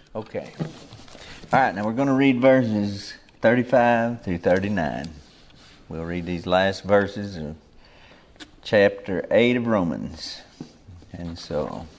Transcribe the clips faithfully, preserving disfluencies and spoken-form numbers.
Okay. All right, now we're going to read verses thirty-five through thirty-nine. We'll read these last verses of chapter eight of Romans. And so,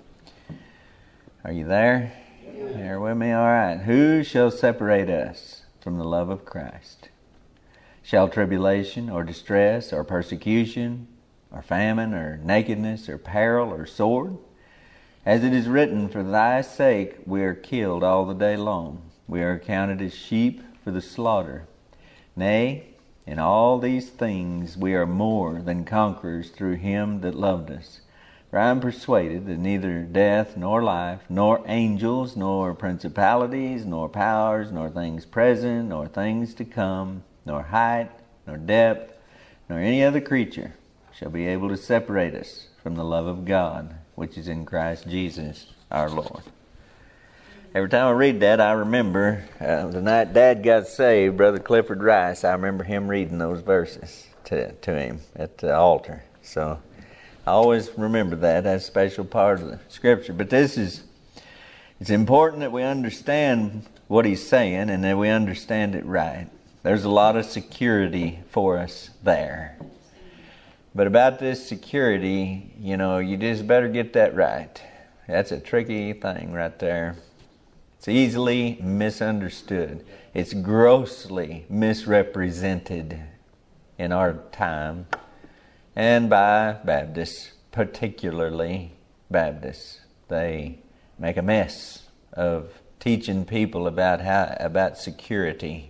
are you there? There with me? All right. Who shall separate us from the love of Christ? Shall tribulation or distress or persecution or famine or nakedness or peril or sword? As it is written, for thy sake we are killed all the day long. We are counted as sheep for the slaughter. Nay, in all these things we are more than conquerors through him that loved us. For I am persuaded that neither death nor life, nor angels, nor principalities, nor powers, nor things present, nor things to come, nor height, nor depth, nor any other creature shall be able to separate us from the love of God, which is in Christ Jesus our Lord. Every time I read that, I remember uh, the night Dad got saved, Brother Clifford Rice, I remember him reading those verses to, to him at the altar. So I always remember that. That's a special part of the Scripture. But this is, it's important that we understand what he's saying and that we understand it right. There's a lot of security for us there. But about this security, you know, you just better get that right. That's a tricky thing right there. It's easily misunderstood. It's grossly misrepresented in our time. And by Baptists, particularly Baptists. They make a mess of teaching people about how about security.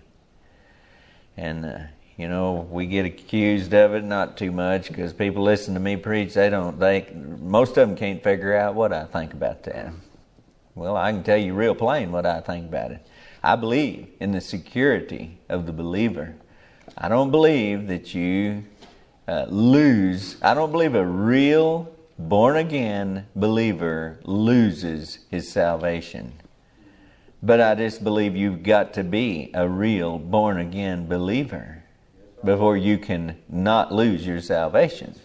And uh, you know, we get accused of it, not too much, because people listen to me preach. They don't. They most of them can't figure out what I think about that. Well, I can tell you real plain what I think about it. I believe in the security of the believer. I don't believe that you uh, lose. I don't believe a real born again believer loses his salvation. But I just believe you've got to be a real born again believer before you can not lose your salvation.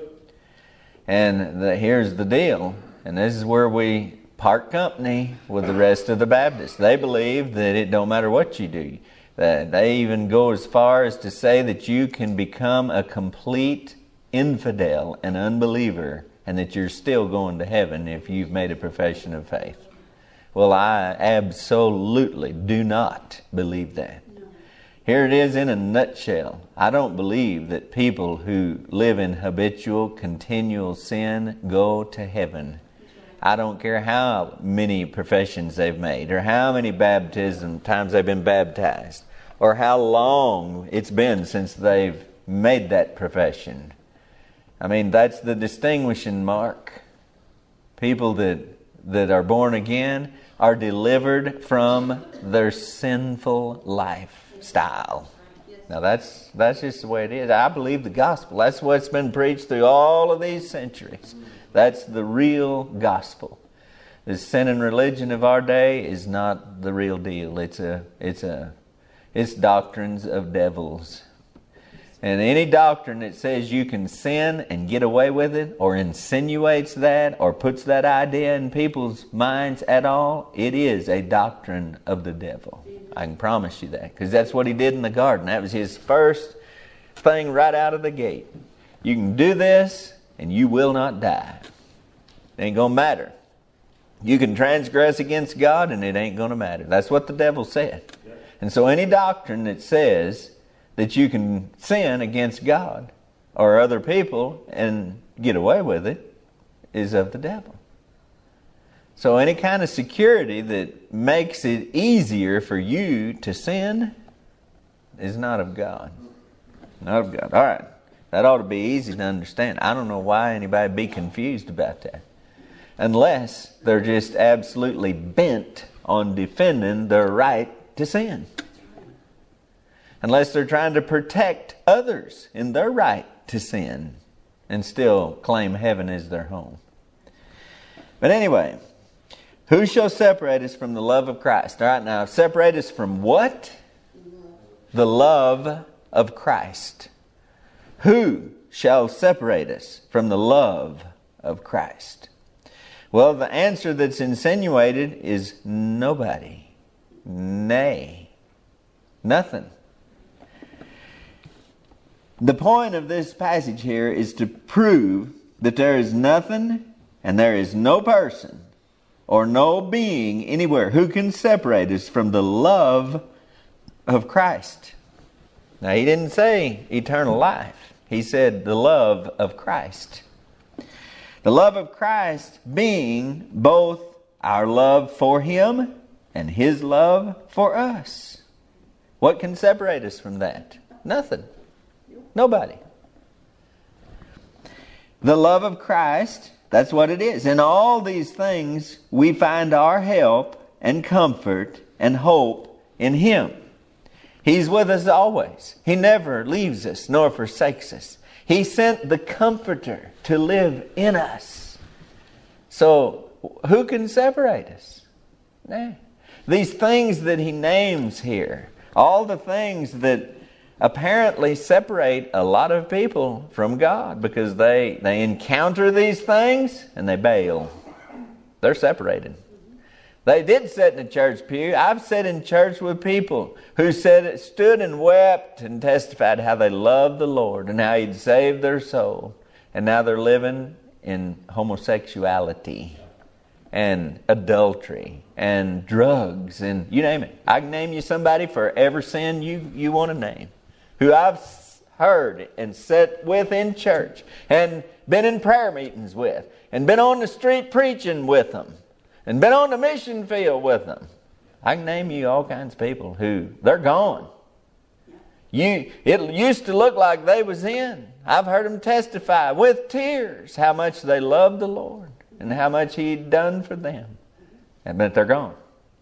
And the, here's the deal, and this is where we part company with the rest of the Baptists. They believe that it don't matter what you do. That they even go as far as to say that you can become a complete infidel, an unbeliever, and that you're still going to heaven if you've made a profession of faith. Well, I absolutely do not believe that. Here it is in a nutshell. I don't believe that people who live in habitual, continual sin go to heaven. I don't care how many professions they've made, or how many baptism times they've been baptized, or how long it's been since they've made that profession. I mean, that's the distinguishing mark. People that that are born again are delivered from their sinful lifestyle. Now that's that's just the way it is. I believe the gospel. That's what's been preached through all of these centuries. That's the real gospel. The sin and religion of our day is not the real deal. It's a it's a it's doctrines of devils. And any doctrine that says you can sin and get away with it, or insinuates that, or puts that idea in people's minds at all, it is a doctrine of the devil. I can promise you that, because that's what he did in the garden. That was his first thing right out of the gate. You can do this and you will not die. It ain't going to matter. You can transgress against God and it ain't going to matter. That's what the devil said. And so any doctrine that says that you can sin against God or other people and get away with it is of the devil. So any kind of security that makes it easier for you to sin is not of God. Not of God. All right. That ought to be easy to understand. I don't know why anybody would be confused about that. Unless they're just absolutely bent on defending their right to sin. Unless they're trying to protect others in their right to sin and still claim heaven as their home. But anyway, who shall separate us from the love of Christ? All right, now, separate us from what? The love of Christ. Who shall separate us from the love of Christ? Well, the answer that's insinuated is nobody. Nay. Nothing. The point of this passage here is to prove that there is nothing and there is no person or no being anywhere who can separate us from the love of Christ. Now, he didn't say eternal life. He said the love of Christ. The love of Christ being both our love for Him and His love for us. What can separate us from that? Nothing. Nobody. The love of Christ, that's what it is. In all these things, we find our help and comfort and hope in Him. He's with us always. He never leaves us nor forsakes us. He sent the Comforter to live in us. So, who can separate us? Nah. These things that He names here, all the things that apparently separate a lot of people from God because they, they encounter these things and they bail. They're separated. They did sit in a church pew. I've sat in church with people who said, stood and wept and testified how they loved the Lord and how He'd saved their soul. And now they're living in homosexuality and adultery and drugs and you name it. I can name you somebody for every sin you, you want to name, who I've heard and sat with in church and been in prayer meetings with and been on the street preaching with them and been on the mission field with them. I can name you all kinds of people who, they're gone. You, it used to look like they was in. I've heard them testify with tears how much they loved the Lord and how much He'd done for them. But they're gone.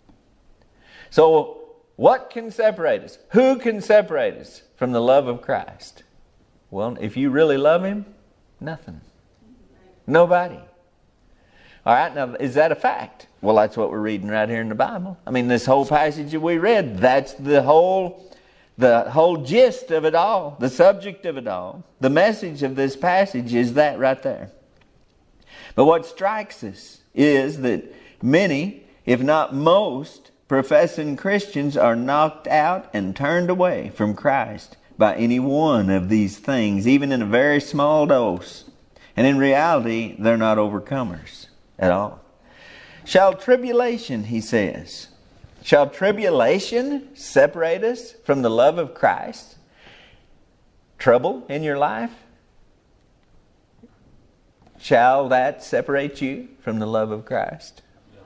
So, what can separate us? Who can separate us from the love of Christ? Well, if you really love Him, nothing. Nobody. All right, now, is that a fact? Well, that's what we're reading right here in the Bible. I mean, this whole passage that we read, that's the whole, the whole gist of it all, the subject of it all. The message of this passage is that right there. But what strikes us is that many, if not most, professing Christians are knocked out and turned away from Christ by any one of these things, even in a very small dose. And in reality, they're not overcomers at all. Shall tribulation, he says, shall tribulation separate us from the love of Christ? Trouble in your life? Shall that separate you from the love of Christ?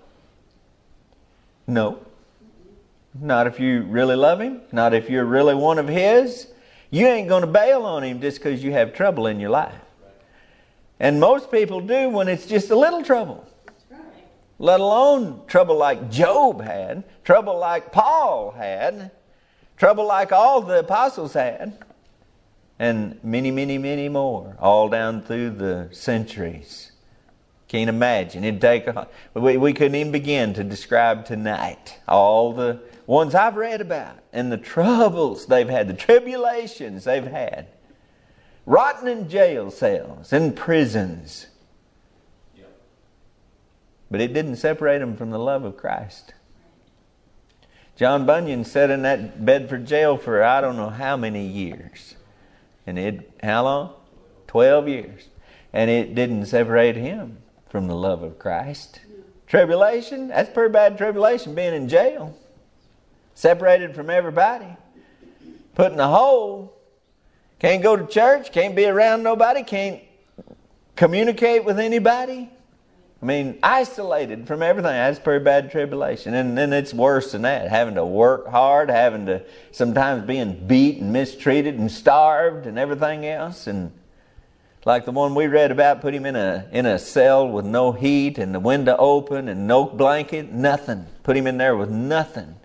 No. Not if you really love Him. Not if you're really one of His. You ain't going to bail on Him just because you have trouble in your life. And most people do when it's just a little trouble. Let alone trouble like Job had. Trouble like Paul had. Trouble like all the apostles had. And many, many, many more. All down through the centuries. Can't imagine. It'd take a, we, we couldn't even begin to describe tonight all the ones I've read about and the troubles they've had, the tribulations they've had. Rotting in jail cells, in prisons. Yep. But it didn't separate them from the love of Christ. John Bunyan sat in that Bedford jail for I don't know how many years. And it, how long? Twelve years. And it didn't separate him from the love of Christ. Tribulation, that's pretty bad tribulation, being in jail. Separated from everybody. Put in a hole. Can't go to church, can't be around nobody, can't communicate with anybody. I mean, isolated from everything. That's pretty bad tribulation. And then it's worse than that. Having to work hard, having to sometimes being beat and mistreated and starved and everything else. And like the one we read about, put him in a in a cell with no heat and the window open and no blanket, nothing. Put him in there with nothing.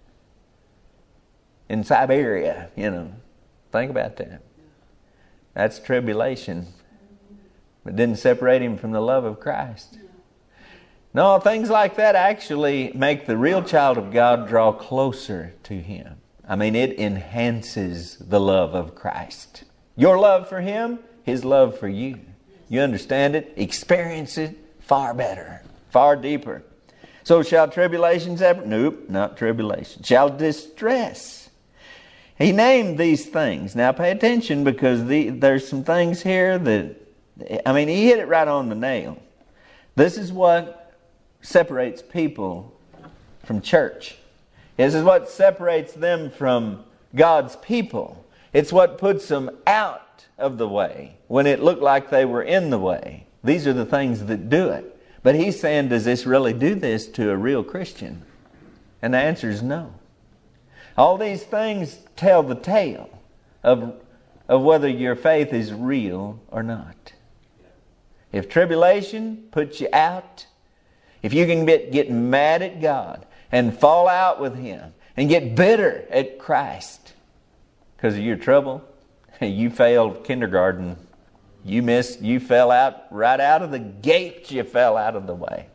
In Siberia, you know. Think about that. That's tribulation. But didn't separate him from the love of Christ. No, things like that actually make the real child of God draw closer to Him. I mean, it enhances the love of Christ. Your love for Him, His love for you. You understand it, experience it far better. far deeper. So shall tribulation separate? Nope, not tribulation. Shall distress. He named these things. Now pay attention, because the, there's some things here that, I mean, he hit it right on the nail. This is what separates people from church. This is what separates them from God's people. It's what puts them out of the way when it looked like they were in the way. These are the things that do it. But he's saying, does this really do this to a real Christian? And the answer is no. All these things tell the tale of, of whether your faith is real or not. If tribulation puts you out, if you can get, get mad at God and fall out with Him and get bitter at Christ because of your trouble, you failed kindergarten. You missed, you fell out right out of the gate, you fell out of the way.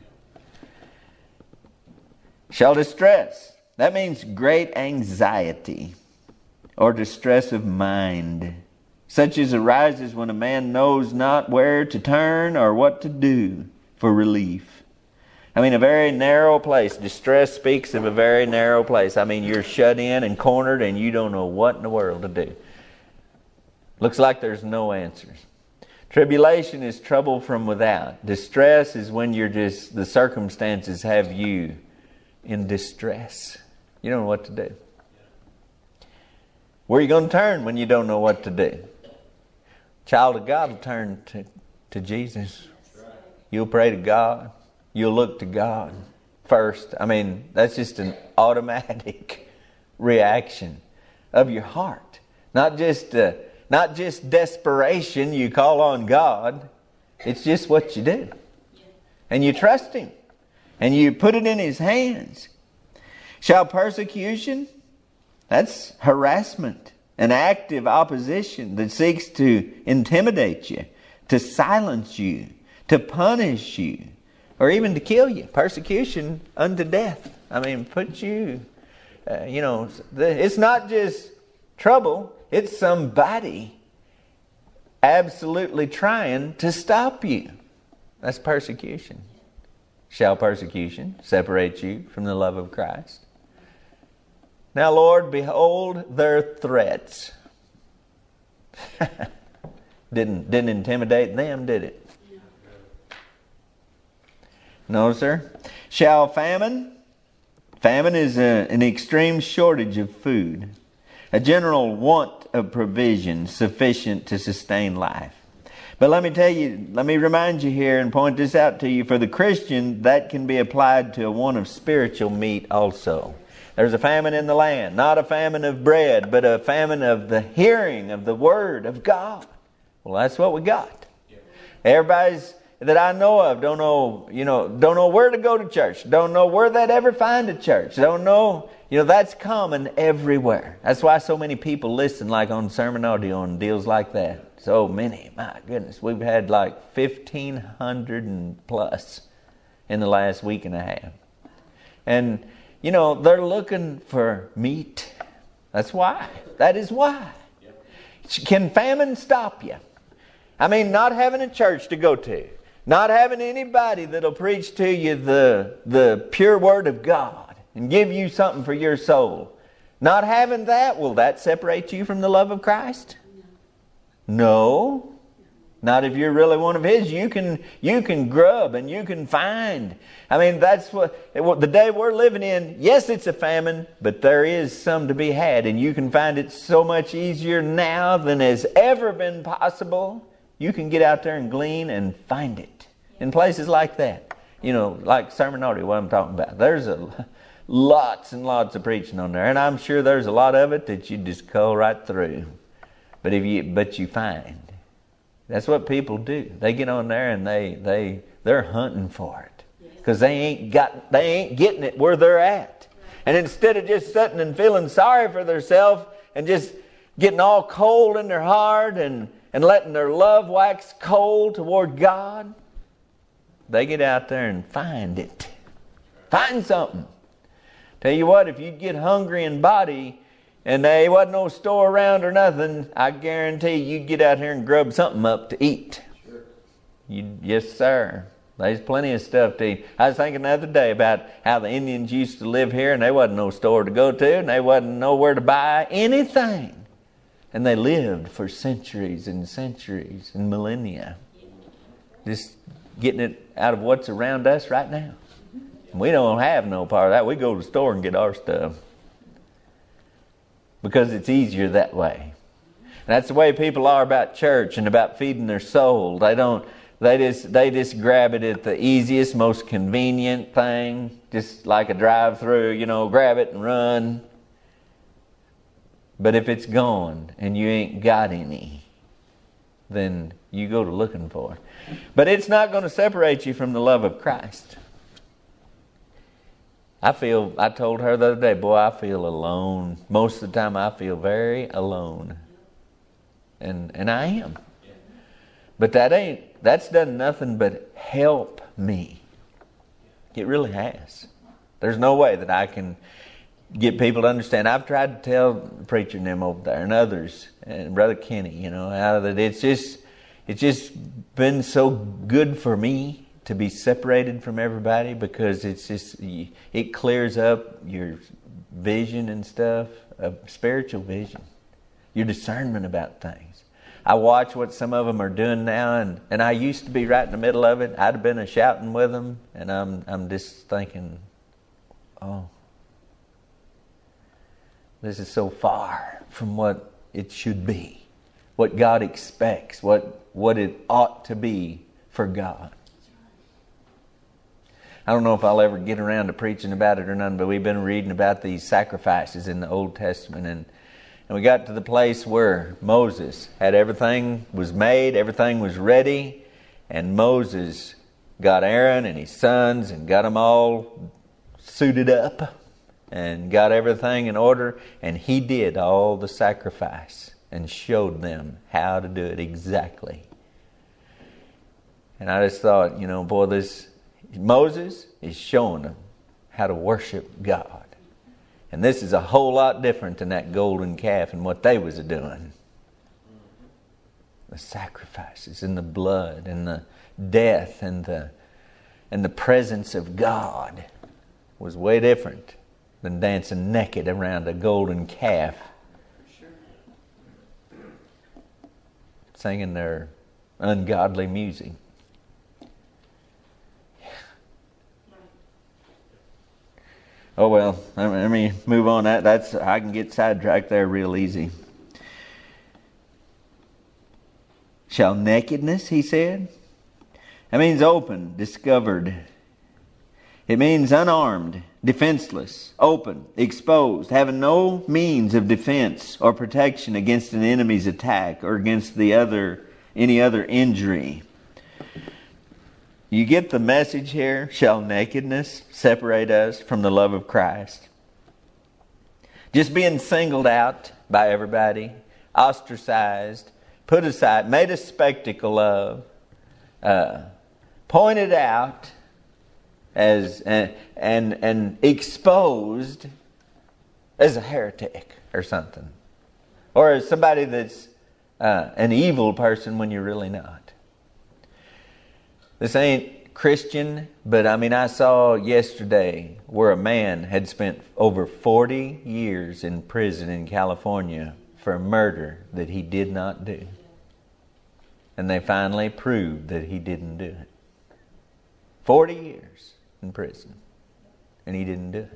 Shall distress. That means great anxiety or distress of mind, such as arises when a man knows not where to turn or what to do for relief. I mean, a very narrow place. Distress speaks of a very narrow place. I mean, you're shut in and cornered and you don't know what in the world to do. Looks like there's no answers. Tribulation is trouble from without. Distress is when you're just, the circumstances have you in distress. You don't know what to do. Where are you going to turn when you don't know what to do? Child of God will turn to, to Jesus. You'll pray to God. You'll look to God first. I mean, that's just an automatic reaction of your heart. Not just uh, not just desperation, you call on God. It's just what you do. And you trust Him. And you put it in His hands. Shall persecution? That's harassment. An active opposition that seeks to intimidate you, to silence you, to punish you, or even to kill you. Persecution unto death. I mean, put you, uh, you know, it's not just trouble. It's somebody absolutely trying to stop you. That's persecution. Shall persecution separate you from the love of Christ? Now, Lord, behold their threats. didn't, didn't intimidate them, did it? No, sir. Shall famine? Famine is a, an extreme shortage of food. A general want of provision sufficient to sustain life. But let me tell you, let me remind you here and point this out to you. For the Christian, that can be applied to a want of spiritual meat also. There's a famine in the land. Not a famine of bread, but a famine of the hearing of the Word of God. Well, that's what we got. Everybody's that I know of don't know, you know, don't know where to go to church. Don't know where they'd ever find a church. Don't know, you know, that's common everywhere. That's why so many people listen, like on sermon audio and deals like that. So many, my goodness. We've had like fifteen hundred and plus in the last week and a half. And, you know, they're looking for meat. That's why. That is why. Can famine stop you? I mean, not having a church to go to. Not having anybody that'll preach to you the, the pure Word of God and give you something for your soul. Not having that, will that separate you from the love of Christ? No. Not if you're really one of His. You can you can grub and you can find. I mean, that's what the day we're living in. Yes, it's a famine, but there is some to be had, and you can find it so much easier now than has ever been possible. You can get out there and glean and find it in places like that. You know, like sermon audio, what I'm talking about. There's a lots and lots of preaching on there, and I'm sure there's a lot of it that you just cull right through. But if you but you find. That's what people do. They get on there and they they they're hunting for it because they ain't got they ain't getting it where they're at. And instead of just sitting and feeling sorry for themselves and just getting all cold in their heart and and letting their love wax cold toward God, they get out there and find it. Find something. Tell you what, if you get hungry in body and there wasn't no store around or nothing, I guarantee you'd get out here and grub something up to eat. You, yes, sir. There's plenty of stuff to eat. I was thinking the other day about how the Indians used to live here, and there wasn't no store to go to, and there wasn't nowhere to buy anything. And they lived for centuries and centuries and millennia. Just getting it out of what's around us right now. We don't have no part of that. We go to the store and get our stuff. Because it's easier that way. And that's the way people are about church and about feeding their soul. They don't They just they just grab it at the easiest, most convenient thing, just like a drive-through, you know, grab it and run. But if it's gone and you ain't got any, then you go to looking for it. But it's not going to separate you from the love of Christ. I feel, I told her the other day, boy, I feel alone. Most of the time I feel very alone. And and I am. But that ain't That's done nothing but help me. It really has. There's no way that I can get people to understand. I've tried to tell the preacher and them over there and others, and Brother Kenny, you know, how that it's just it's just been so good for me to be separated from everybody, because it's just it clears up your vision and stuff, a spiritual vision, your discernment about things. I watch what some of them are doing now, and, and I used to be right in the middle of it. I'd have been a shouting with them, and I'm I'm just thinking, oh, this is so far from what it should be, what God expects, what what it ought to be for God. I don't know if I'll ever get around to preaching about it or none, but we've been reading about these sacrifices in the Old Testament, and And we got to the place where Moses had everything was made, everything was ready, and Moses got Aaron and his sons and got them all suited up and got everything in order, and he did all the sacrifice and showed them how to do it exactly. And I just thought, you know, boy, this Moses is showing them how to worship God. And this is a whole lot different than that golden calf and what they was doing. The sacrifices and the blood and the death and the and the presence of God was way different than dancing naked around a golden calf, singing their ungodly music. Oh well, let me move on. That that's I can get sidetracked there real easy. Shall nakedness, he said. That means open, discovered. It means unarmed, defenseless, open, exposed, having no means of defense or protection against an enemy's attack or against the other any other injury. You get the message here? Shall nakedness separate us from the love of Christ? Just being singled out by everybody, ostracized, put aside, made a spectacle of, uh, pointed out as and, and and exposed as a heretic or something, or as somebody that's uh, an evil person when you're really not. This ain't Christian, but I mean, I saw yesterday where a man had spent over forty years in prison in California for a murder that he did not do. And they finally proved that he didn't do it. forty years in prison, and he didn't do it.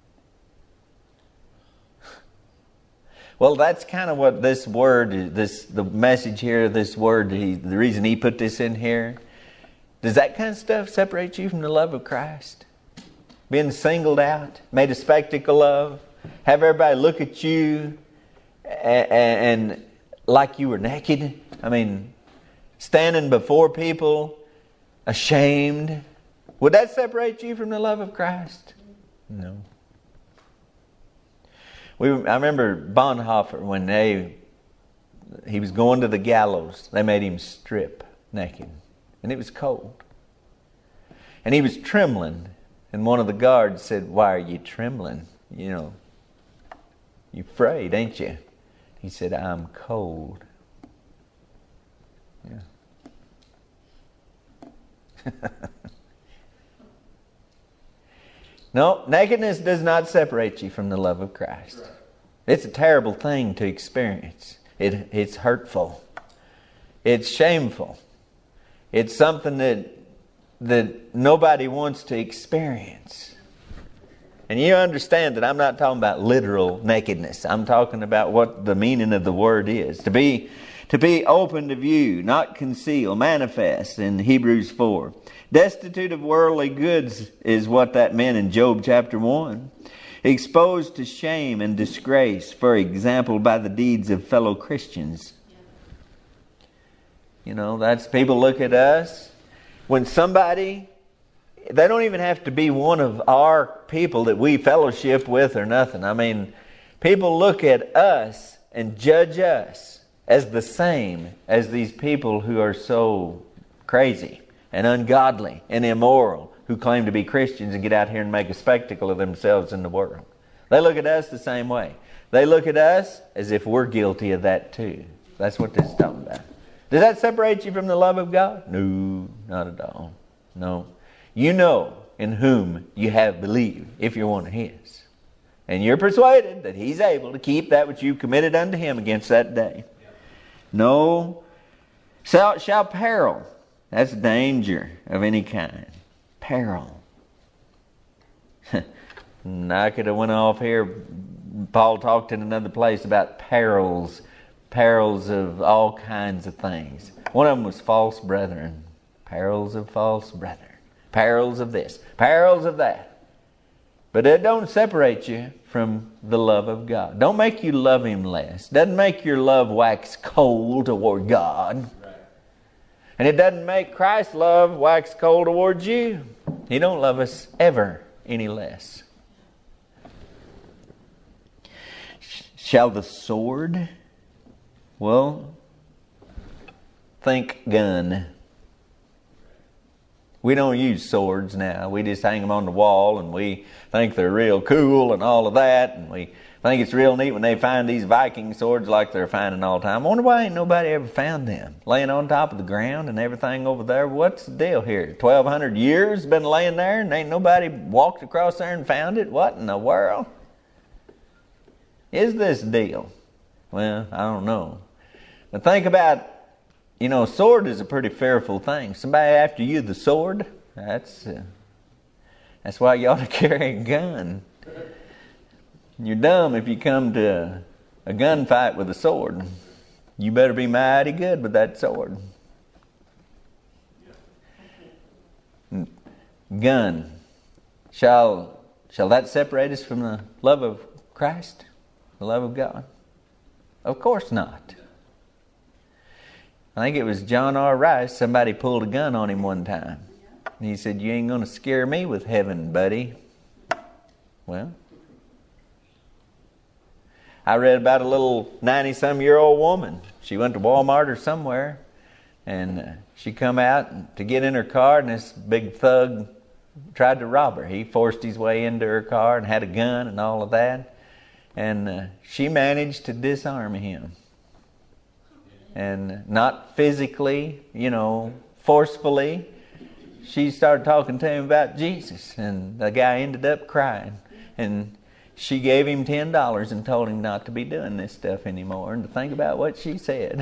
Well, that's kind of what this word, this the message here, this word, he, the reason he put this in here. Does that kind of stuff separate you from the love of Christ? Being singled out, made a spectacle of, have everybody look at you and, and like you were naked? I mean, standing before people, ashamed. Would that separate you from the love of Christ? No. We, I remember Bonhoeffer, when they he was going to the gallows, they made him strip naked. And it was cold. And he was trembling. And one of the guards said, "Why are you trembling? You know, you're afraid, ain't you?" He said, "I'm cold." Yeah. No, nakedness does not separate you from the love of Christ. Right. It's a terrible thing to experience. It, it's hurtful. It's shameful. It's something that that nobody wants to experience. And you understand that I'm not talking about literal nakedness. I'm talking about what the meaning of the word is. To be to be open to view, not conceal, manifest in Hebrews four. Destitute of worldly goods is what that meant in Job chapter one. Exposed to shame and disgrace, for example, by the deeds of fellow Christians. You know, that's people look at us. When somebody, they don't even have to be one of our people that we fellowship with or nothing. I mean, people look at us and judge us as the same as these people who are so crazy and ungodly and immoral, who claim to be Christians and get out here and make a spectacle of themselves in the world. They look at us the same way. They look at us as if we're guilty of that too. That's what this is talking about. Does that separate you from the love of God? No, not at all. No. You know in whom you have believed, if you're one of His. And you're persuaded that He's able to keep that which you've committed unto Him against that day. No. Shall, shall peril. That's danger of any kind. Peril. I could have went off here. Paul talked in another place about perils. Perils of all kinds of things. One of them was false brethren. Perils of false brethren. Perils of this. Perils of that. But it don't separate you from the love of God. Don't make you love Him less. Doesn't make your love wax cold toward God. And it doesn't make Christ's love wax cold towards you. He don't love us ever any less. Shall the sword... Well, think gun. We don't use swords now. We just hang them on the wall and we think they're real cool and all of that. And we think it's real neat when they find these Viking swords like they're finding all the time. I wonder why ain't nobody ever found them. Laying on top of the ground and everything over there. What's the deal here? twelve hundred years been laying there and ain't nobody walked across there and found it? What in the world is this deal? Well, I don't know. But think about, you know, a sword is a pretty fearful thing. Somebody after you the sword, that's uh, that's why you ought to carry a gun. You're dumb if you come to a gunfight with a sword. You better be mighty good with that sword. Gun. Shall, shall that separate us from the love of Christ? The love of God? Of course not. I think it was John R. Rice. Somebody pulled a gun on him one time. And he said, "You ain't going to scare me with heaven, buddy." Well, I read about a little ninety-some-year-old woman. She went to Walmart or somewhere. And uh, she come out to get in her car. And this big thug tried to rob her. He forced his way into her car and had a gun and all of that. And uh, she managed to disarm him. And not physically, you know, forcefully. She started talking to him about Jesus. And the guy ended up crying. And she gave him ten dollars and told him not to be doing this stuff anymore. And to think about what she said.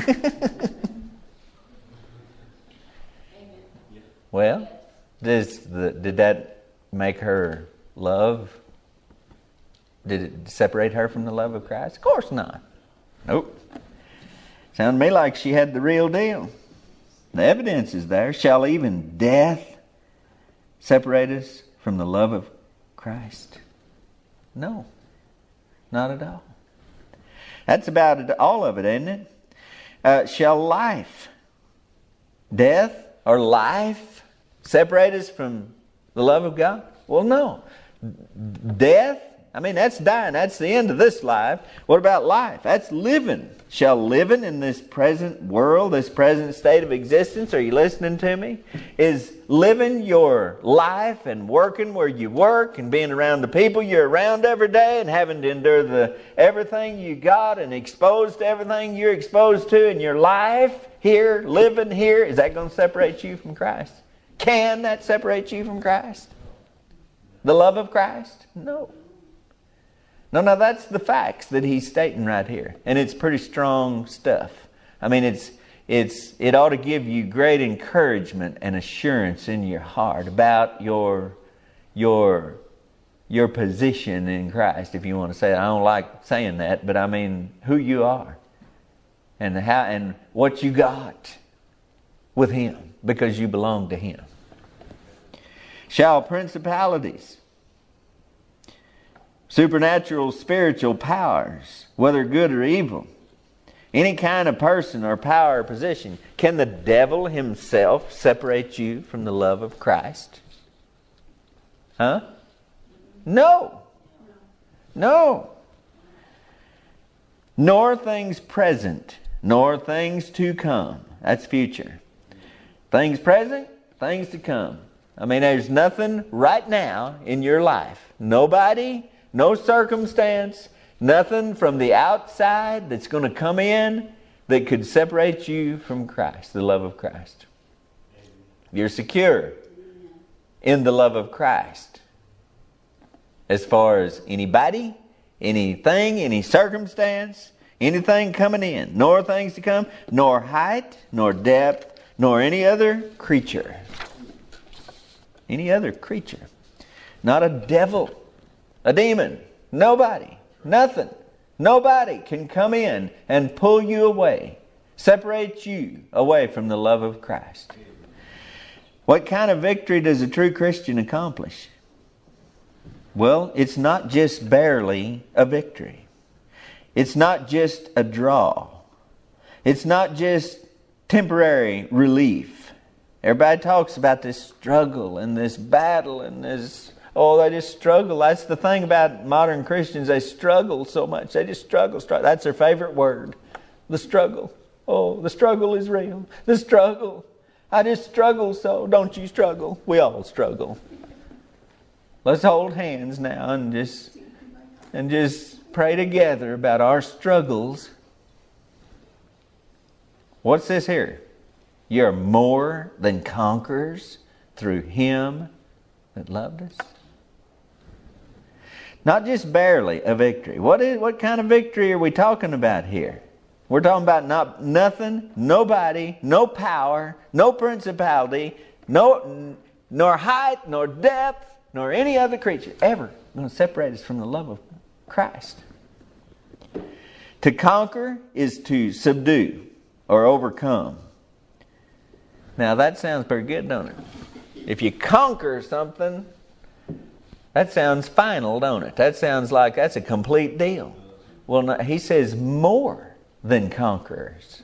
Well, does the, did that make her love? Did it separate her from the love of Christ? Of course not. Nope. Sounded to me like she had the real deal. The evidence is there. Shall even death separate us from the love of Christ? No. Not at all. That's about it, all of it, isn't it? Uh, shall life, death, or life separate us from the love of God? Well, no. Death, I mean, that's dying. That's the end of this life. What about life? That's living. Shall living in this present world, this present state of existence, are you listening to me? Is living your life and working where you work and being around the people you're around every day and having to endure the everything you got and exposed to everything you're exposed to in your life here, living here, is that going to separate you from Christ? Can that separate you from Christ? The love of Christ? No. No, no, that's the facts that he's stating right here. And it's pretty strong stuff. I mean, it's it's it ought to give you great encouragement and assurance in your heart about your your your position in Christ, if you want to say it. I don't like saying that, but I mean who you are and how and what you got with Him because you belong to Him. Shall principalities, supernatural spiritual powers, whether good or evil, any kind of person or power or position, can the devil himself separate you from the love of Christ? Huh? No. No. Nor things present, nor things to come. That's future. Things present, things to come. I mean, there's nothing right now in your life. Nobody, no circumstance, nothing from the outside that's going to come in that could separate you from Christ, the love of Christ. You're secure in the love of Christ. As far as anybody, anything, any circumstance, anything coming in, nor things to come, nor height, nor depth, nor any other creature. Any other creature. Not a devil, a demon, nobody, nothing. Nobody can come in and pull you away, separate you away from the love of Christ. What kind of victory does a true Christian accomplish? Well, it's not just barely a victory. It's not just a draw. It's not just temporary relief. Everybody talks about this struggle and this battle and this, oh, they just struggle. That's the thing about modern Christians. They struggle so much. They just struggle. struggle. That's their favorite word. The struggle. Oh, the struggle is real. The struggle. I just struggle so. Don't you struggle? We all struggle. Let's hold hands now and just and just pray together about our struggles. What's this here? You're more than conquerors through Him that loved us. Not just barely a victory. What is what kind of victory are we talking about here? We're talking about not nothing, nobody, no power, no principality, no nor height, nor depth, nor any other creature ever going to separate us from the love of Christ. To conquer is to subdue or overcome. Now that sounds pretty good, don't it? If you conquer something, that sounds final, don't it? That sounds like that's a complete deal. Well, no, he says more than conquerors.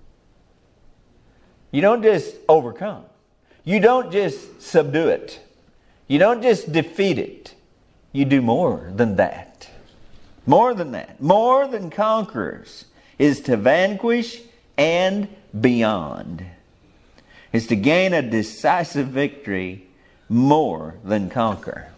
You don't just overcome. You don't just subdue it. You don't just defeat it. You do more than that. More than that. More than conquerors is to vanquish and beyond. Is to gain a decisive victory more than conquer.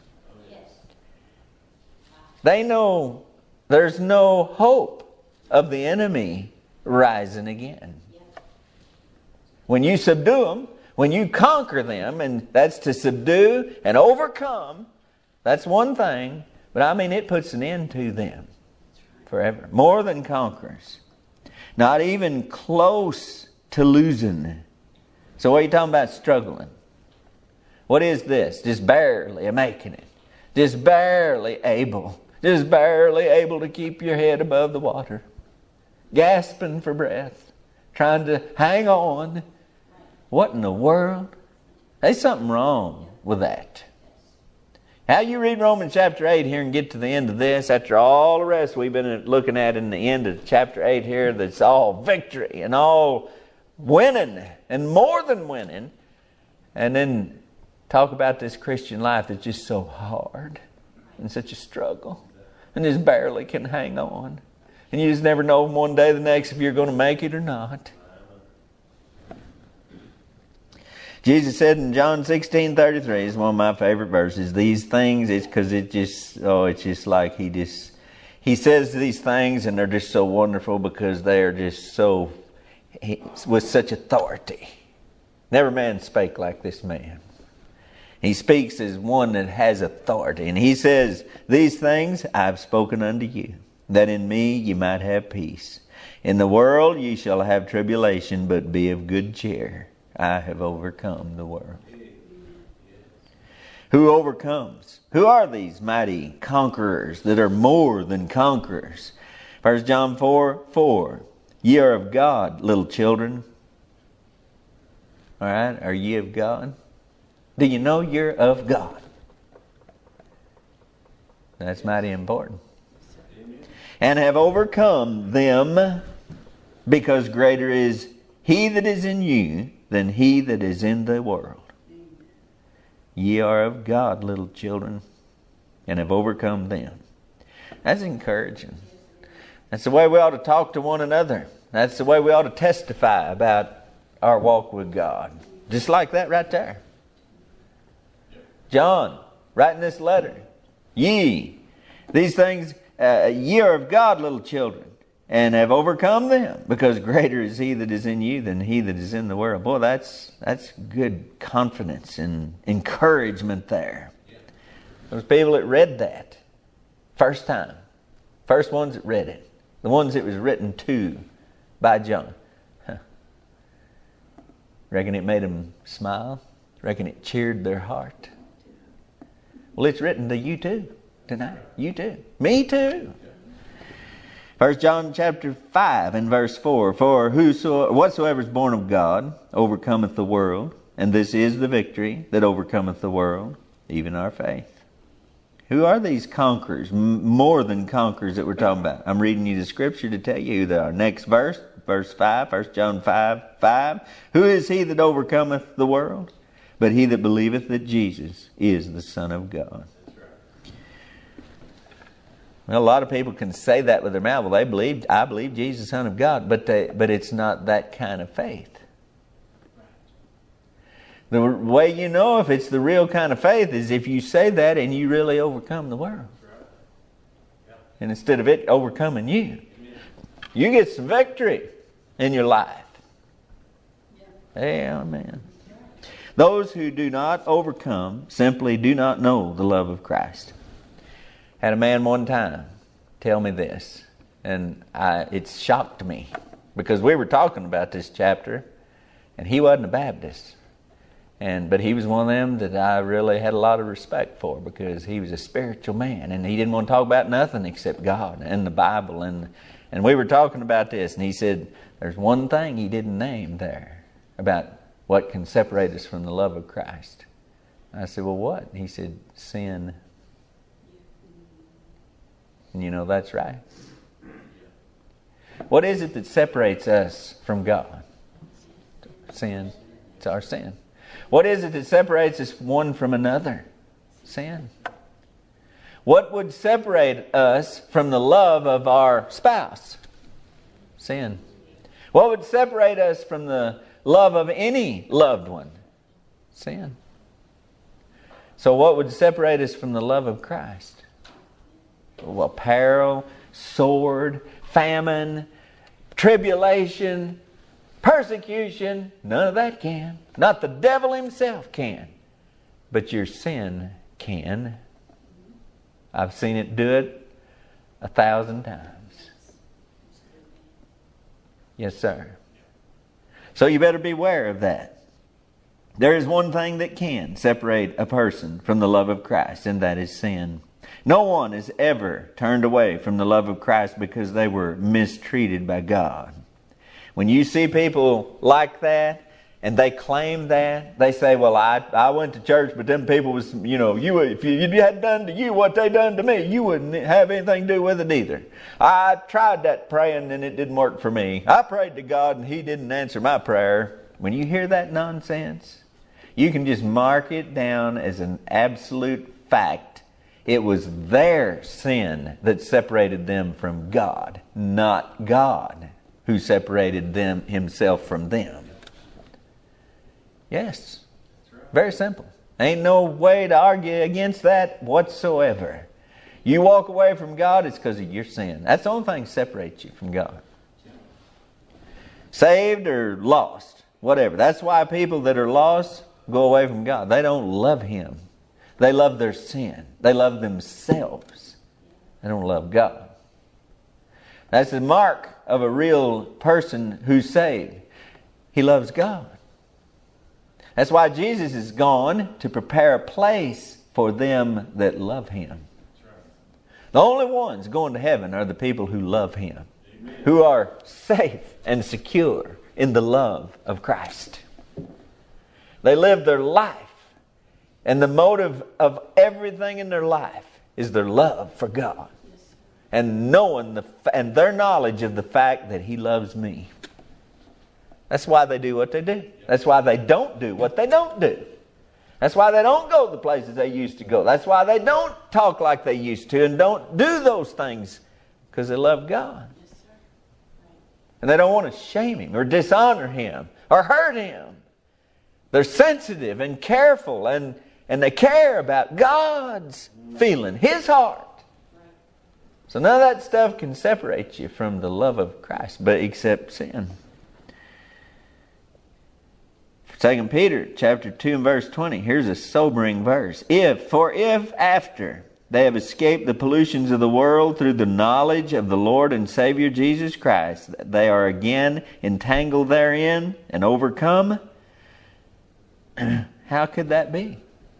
They know there's no hope of the enemy rising again. When you subdue them, when you conquer them, and that's to subdue and overcome, that's one thing, but I mean it puts an end to them forever. More than conquerors. Not even close to losing. So what are you talking about struggling? What is this? Just barely making it. Just barely able. Just barely able to keep your head above the water. Gasping for breath. Trying to hang on. What in the world? There's something wrong with that. How you read Romans chapter eight here and get to the end of this, after all the rest we've been looking at in the end of chapter eight here, that's all victory and all winning and more than winning, and then talk about this Christian life that's just so hard and such a struggle and just barely can hang on, and you just never know one day or the next if you're going to make it or not. Jesus said in John sixteen thirty-three, it's one of my favorite verses, these things, it's because it just, oh, it's just like he just, he says these things and they're just so wonderful because they are just so, with such authority. Never man spake like this man. He speaks as one that has authority. And he says, these things I've spoken unto you, that in me ye might have peace. In the world ye shall have tribulation, but be of good cheer. I have overcome the world. Who overcomes? Who are these mighty conquerors that are more than conquerors? First John four four. Ye are of God, little children. All right, are ye of God? Do you know you're of God? That's mighty important. And have overcome them, because greater is He that is in you than he that is in the world. Ye are of God, little children, and have overcome them. That's encouraging. That's the way we ought to talk to one another. That's the way we ought to testify about our walk with God. Just like that right there. John, writing this letter. Ye, these things, uh, ye are of God, little children, and have overcome them, because greater is He that is in you than he that is in the world. Boy, that's that's good confidence and encouragement there. Those people that read that first time, first ones that read it, the ones it was written to by John. Huh. Reckon it made them smile? Reckon it cheered their heart? Well, it's written to you too tonight. You too. Me too. First John chapter five and verse four. For whoso, whatsoever is born of God overcometh the world, and this is the victory that overcometh the world, even our faith. Who are these conquerors, m- more than conquerors that we're talking about? I'm reading you the scripture to tell you who they are. Next verse, verse five, First John five, five. Who is he that overcometh the world? But he that believeth that Jesus is the Son of God. Well, a lot of people can say that with their mouth. Well, they believe, I believe Jesus is the Son of God. But they, but it's not that kind of faith. The way you know if it's the real kind of faith is if you say that and you really overcome the world. And instead of it overcoming you, you get some victory in your life. Amen. Those who do not overcome simply do not know the love of Christ. Had a man one time tell me this, and I, it shocked me, because we were talking about this chapter, and he wasn't a Baptist, and but he was one of them that I really had a lot of respect for, because he was a spiritual man, and he didn't want to talk about nothing except God and the Bible, and and we were talking about this, and he said there's one thing he didn't name there about what can separate us from the love of Christ. I said, well, what? He said, sin. And you know, that's right. What is it that separates us from God? Sin. It's our sin. What is it that separates us one from another? Sin. What would separate us from the love of our spouse? Sin. What would separate us from the love of any loved one? Sin. So what would separate us from the love of Christ? Well, peril, sword, famine, tribulation, persecution. None of that can. Not the devil himself can. But your sin can. I've seen it do it a thousand times. Yes, sir. So you better beware of that. There is one thing that can separate a person from the love of Christ, and that is sin. No one has ever turned away from the love of Christ because they were mistreated by God. When you see people like that, and they claim that, they say, well, I I went to church, but them people was, you know, you if you, if you had done to you what they done to me, you wouldn't have anything to do with it either. I tried that praying and it didn't work for me. I prayed to God and He didn't answer my prayer. When you hear that nonsense, you can just mark it down as an absolute fact. It was their sin that separated them from God, not God who separated them Himself from them. Yes. Very simple. Ain't no way to argue against that whatsoever. You walk away from God, it's because of your sin. That's the only thing that separates you from God. Saved or lost, whatever. That's why people that are lost, go away from God. They don't love Him. They love their sin. They love themselves. They don't love God. That's the mark of a real person who's saved. He loves God. That's why Jesus is gone to prepare a place for them that love Him. The only ones going to heaven are the people who love Him, Amen. Who are safe and secure in the love of Christ. They live their life, and the motive of everything in their life is their love for God, and knowing the and their knowledge of the fact that He loves me. That's why they do what they do. That's why they don't do what they don't do. That's why they don't go to the places they used to go. That's why they don't talk like they used to and don't do those things, because they love God. Yes, sir. Right. And they don't want to shame Him or dishonor Him or hurt Him. They're sensitive and careful, and, and they care about God's feeling, His heart. Right. So none of that stuff can separate you from the love of Christ, but except sin. Second Peter chapter two and verse twenty. Here's a sobering verse. If, for if after they have escaped the pollutions of the world through the knowledge of the Lord and Savior Jesus Christ, they are again entangled therein and overcome, how could that be?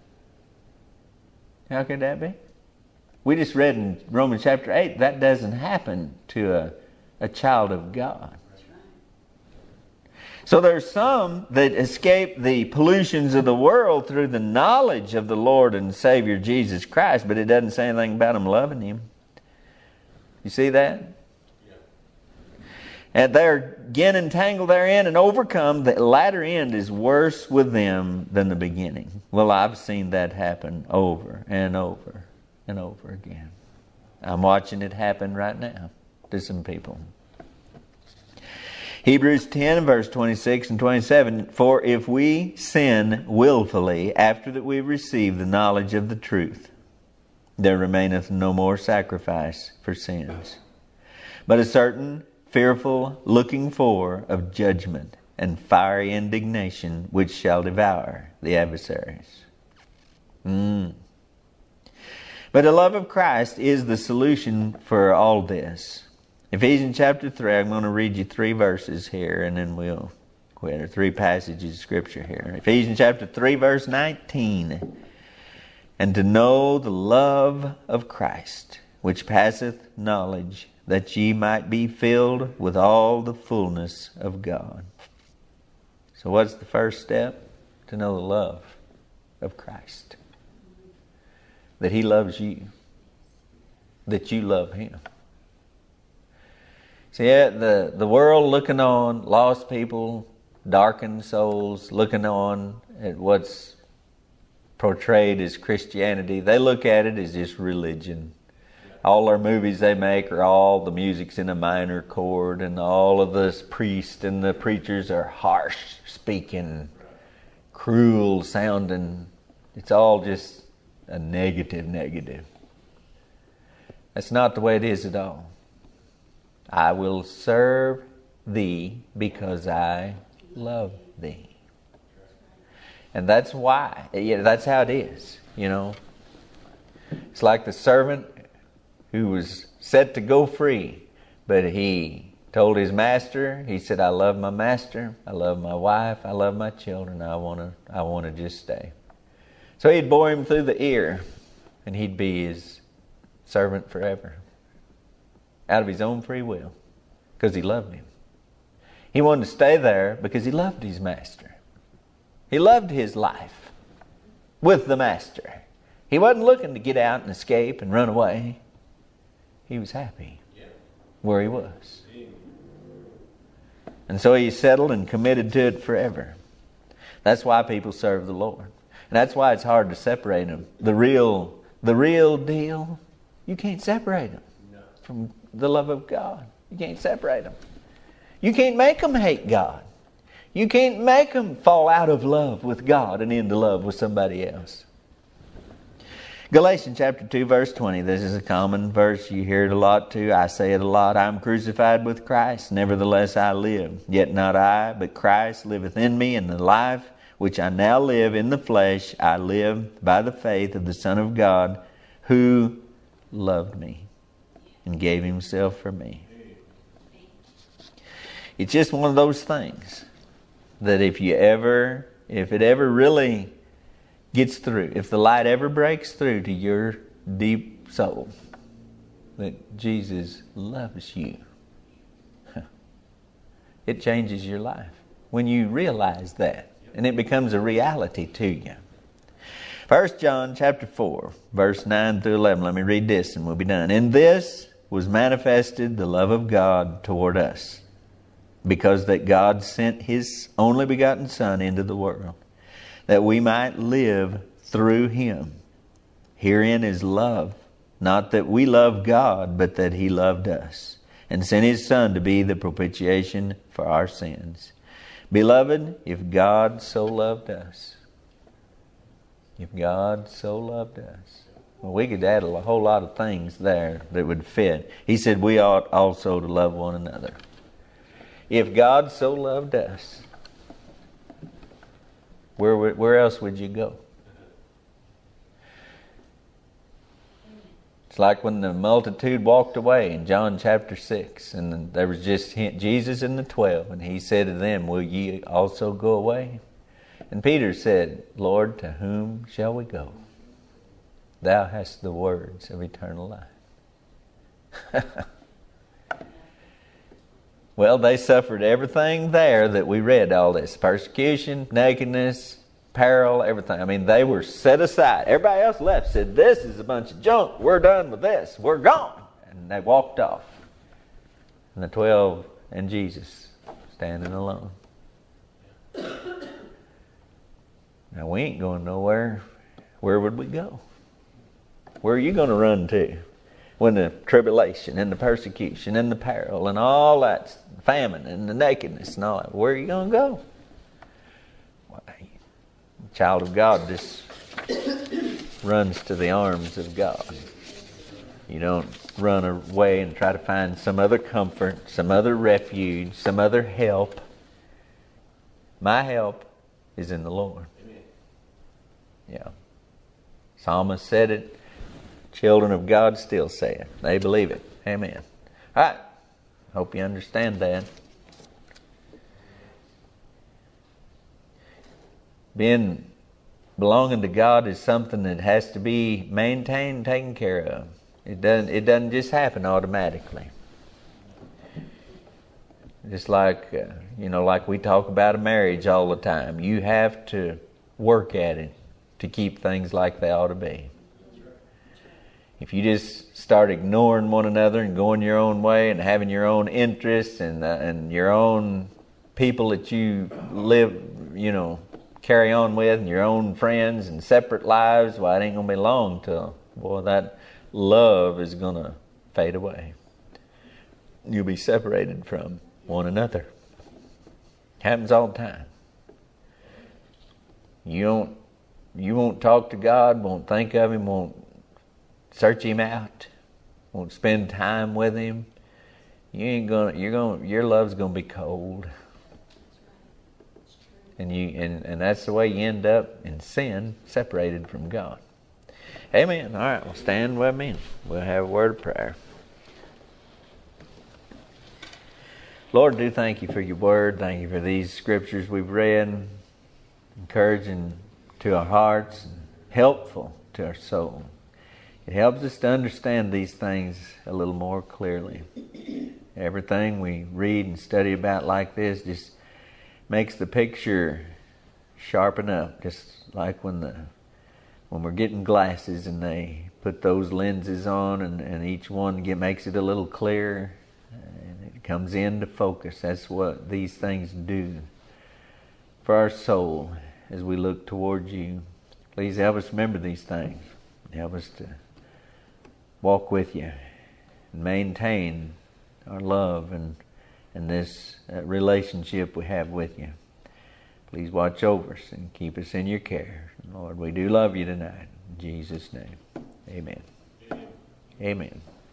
How could that be? We just read in Romans chapter eight, that doesn't happen to a, a child of God. So there's some that escape the pollutions of the world through the knowledge of the Lord and Savior Jesus Christ, but it doesn't say anything about them loving Him. You see that? Yeah. And they're again entangled therein and overcome. The latter end is worse with them than the beginning. Well, I've seen that happen over and over and over again. I'm watching it happen right now to some people. Hebrews ten, verse twenty-six and twenty-seven, for if we sin willfully after that we receive the knowledge of the truth, there remaineth no more sacrifice for sins, but a certain fearful looking for of judgment and fiery indignation which shall devour the adversaries. Mm. But the love of Christ is the solution for all this. Ephesians chapter three, I'm going to read you three verses here and then we'll quit, or three passages of Scripture here. Ephesians chapter three, verse nineteen. And to know the love of Christ, which passeth knowledge, that ye might be filled with all the fullness of God. So what's the first step? To know the love of Christ. That He loves you. That you love Him. See, the, the world looking on, lost people, darkened souls, looking on at what's portrayed as Christianity, they look at it as just religion. All their movies they make are all the music's in a minor chord, and all of the priests and the preachers are harsh speaking, cruel sounding. It's all just a negative, negative. That's not the way it is at all. I will serve thee because I love thee. And that's why. Yeah, that's how it is, you know. It's like the servant who was set to go free, but he told his master, he said, I love my master, I love my wife, I love my children, I want to I want to just stay. So he'd bore him through the ear, and he'd be his servant forever. Out of his own free will, because he loved him. He wanted to stay there because he loved his master. He loved his life with the master. He wasn't looking to get out and escape and run away. He was happy where he was. And so he settled and committed to it forever. That's why people serve the Lord. And that's why it's hard to separate them. The real, the real deal, you can't separate them from the love of God. You can't separate them. You can't make them hate God. You can't make them fall out of love with God and into love with somebody else. Galatians chapter two, verse twenty. This is a common verse. You hear it a lot too. I say it a lot. I am crucified with Christ. Nevertheless I live. Yet not I, but Christ liveth in me. And the life which I now live in the flesh, I live by the faith of the Son of God, who loved me and gave himself for me. It's just one of those things that if you ever, if it ever really gets through, if the light ever breaks through to your deep soul, that Jesus loves you, it changes your life when you realize that, and it becomes a reality to you. First John chapter four, verse nine through eleven. Let me read this and we'll be done. In this was manifested the love of God toward us, because that God sent his only begotten Son into the world, that we might live through him. Herein is love, not that we love God, but that he loved us, and sent his Son to be the propitiation for our sins. Beloved, if God so loved us, if God so loved us, well, we could add a whole lot of things there that would fit. He said we ought also to love one another. If God so loved us, where where else would you go? It's like when the multitude walked away in John chapter six, and there was just Jesus and the twelve, and he said to them, will ye also go away? And Peter said, Lord, to whom shall we go? Thou hast the words of eternal life. Well, they suffered everything there that we read, all this. Persecution, nakedness, peril, everything. I mean, they were set aside. Everybody else left, said, this is a bunch of junk. We're done with this. We're gone. And they walked off. And the twelve and Jesus standing alone. Now, we ain't going nowhere. Where would we go? Where are you going to run to when the tribulation and the persecution and the peril and all that famine and the nakedness and all that, where are you going to go? Why, the child of God just runs to the arms of God. You don't run away and try to find some other comfort, some other refuge, some other help. My help is in the Lord. Yeah. Psalmist said it. Children of God still say it. They believe it. Amen. All right. Hope you understand that. Being belonging to God is something that has to be maintained and taken care of. It doesn't, it doesn't just happen automatically. Just like, uh, you know, like we talk about a marriage all the time. You have to work at it to keep things like they ought to be. If you just start ignoring one another and going your own way and having your own interests and uh, and your own people that you live, you know, carry on with, and your own friends and separate lives, well, it ain't going to be long till, boy, that love is going to fade away. You'll be separated from one another. Happens all the time. You don't, you won't talk to God, won't think of him, won't search him out, won't spend time with him. You ain't gonna. You're gonna. Your love's gonna be cold, and you and, and that's the way you end up in sin, separated from God. Amen. All right. Well, stand with me. We'll have a word of prayer. Lord, do thank you for your word. Thank you for these scriptures we've read, encouraging to our hearts and helpful to our soul. It helps us to understand these things a little more clearly. Everything we read and study about like this just makes the picture sharpen up, just like when the when we're getting glasses and they put those lenses on and, and each one get, makes it a little clearer and it comes into focus. That's what these things do for our soul as we look towards you. Please help us remember these things. Help us to walk with you and maintain our love and and this uh, relationship we have with you. Please watch over us and keep us in your care. Lord, we do love you tonight. In Jesus' name, amen. Amen. Amen.